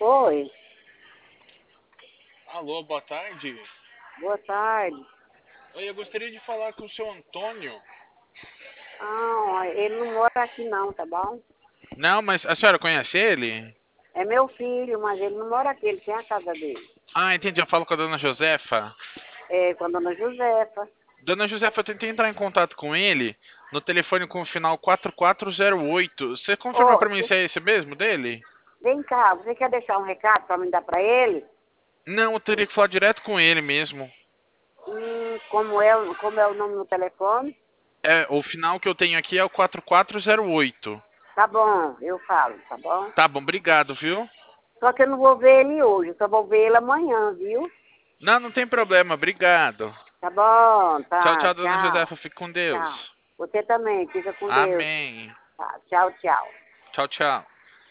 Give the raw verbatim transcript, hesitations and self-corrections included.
Oi, Alô, boa tarde. boa tarde. Oi, eu gostaria de falar com o seu Antônio. Ah, ele não mora aqui não, tá bom? Não, mas a senhora conhece ele? É meu filho, mas ele não mora aqui, ele tem a casa dele. Ah, entendi. Eu falo com a dona Josefa. É, com a dona Josefa. Dona Josefa, eu tentei entrar em contato com ele no telefone com o final quatro quatro zero oito. Você confirma Ô, pra mim cê- se é esse mesmo dele? vem cá, você quer deixar um recado pra me dar pra ele? Não, eu teria que falar direto com ele mesmo. Hum, como é, o- como é o nome no telefone? É, o final que eu tenho aqui é o quatro quatro zero oito. Tá bom, eu falo, tá bom? Tá bom, obrigado, viu? Só que eu não vou ver ele hoje, eu só vou ver ele amanhã, viu? Não, não tem problema, obrigado. Tá bom, Tchau, tá, tchau, dona tchau, Josefa. Fique com tchau. Deus. Você também, fica com Deus. Amém. Tá, tchau, tchau. Tchau, tchau.